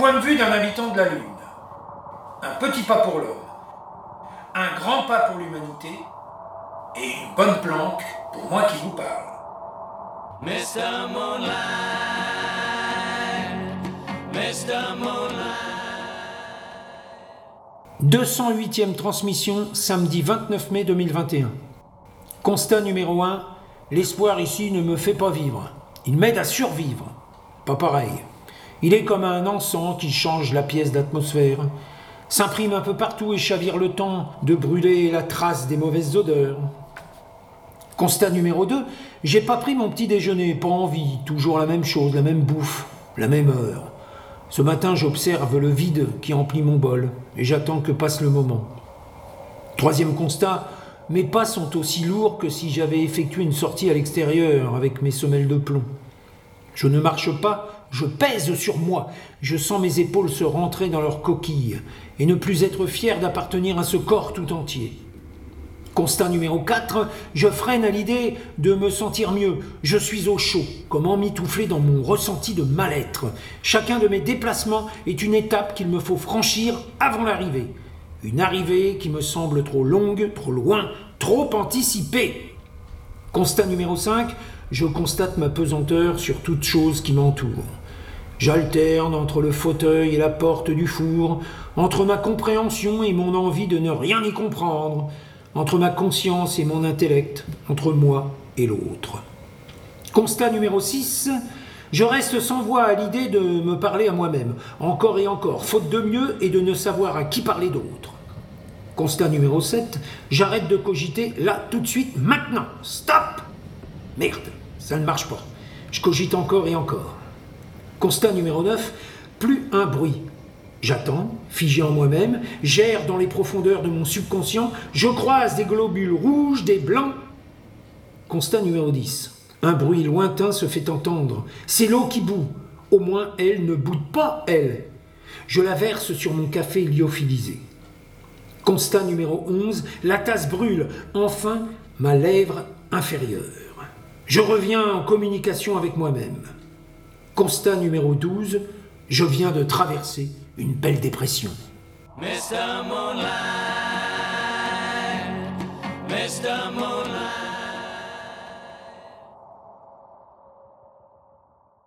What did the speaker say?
point de vue d'un habitant de la Lune. Un petit pas pour l'homme, un grand pas pour l'humanité, et une bonne planque pour moi qui vous parle. Mr. Moonlight, Mr. Moonlight. 208e transmission, samedi 29 mai 2021. Constat numéro 1, l'espoir ici ne me fait pas vivre. Il m'aide à survivre. Pas pareil. Il est comme un encens qui change la pièce d'atmosphère, s'imprime un peu partout et chavire le temps de brûler la trace des mauvaises odeurs. Constat numéro 2, j'ai pas pris mon petit déjeuner, pas envie, toujours la même chose, la même bouffe, la même heure. Ce matin, j'observe le vide qui emplit mon bol et j'attends que passe le moment. Troisième constat, mes pas sont aussi lourds que si j'avais effectué une sortie à l'extérieur avec mes semelles de plomb. Je ne marche pas, je pèse sur moi, je sens mes épaules se rentrer dans leur coquille et ne plus être fier d'appartenir à ce corps tout entier. Constat numéro 4, je freine à l'idée de me sentir mieux. Je suis au chaud, comme emmitouflé dans mon ressenti de mal-être. Chacun de mes déplacements est une étape qu'il me faut franchir avant l'arrivée. Une arrivée qui me semble trop longue, trop loin, trop anticipée. Constat numéro 5, je constate ma pesanteur sur toute chose qui m'entoure. J'alterne entre le fauteuil et la porte du four, entre ma compréhension et mon envie de ne rien y comprendre, entre ma conscience et mon intellect, entre moi et l'autre. Constat numéro 6, je reste sans voix à l'idée de me parler à moi-même, encore et encore, faute de mieux et de ne savoir à qui parler d'autre. Constat numéro 7, j'arrête de cogiter là, tout de suite, maintenant. Stop! Merde, ça ne marche pas. Je cogite encore et encore. Constat numéro 9, plus un bruit. J'attends, figé en moi-même, j'erre dans les profondeurs de mon subconscient, je croise des globules rouges, des blancs. Constat numéro 10. Un bruit lointain se fait entendre. C'est l'eau qui bout. Au moins, elle ne boude pas, elle. Je la verse sur mon café lyophilisé. Constat numéro 11. La tasse brûle. Enfin, ma lèvre inférieure. Je reviens en communication avec moi-même. Constat numéro 12. Je viens de traverser une belle dépression. Mr. Moonlight, Mr. Moonlight.